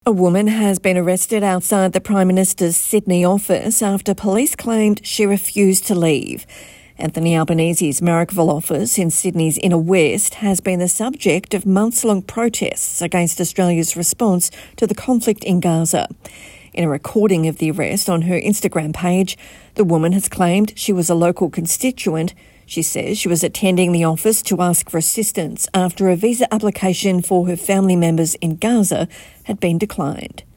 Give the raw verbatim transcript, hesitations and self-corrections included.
A woman has been arrested outside the Prime Minister's Sydney office after police claimed she refused to leave. Anthony Albanese's Marrickville office in Sydney's inner west has been the subject of months-long protests against Australia's response to the conflict in Gaza. In a recording of the arrest on her Instagram page, the woman has claimed she was a local constituent. She says she was attending the office to ask for assistance after a visa application for her family members in Gaza had been declined.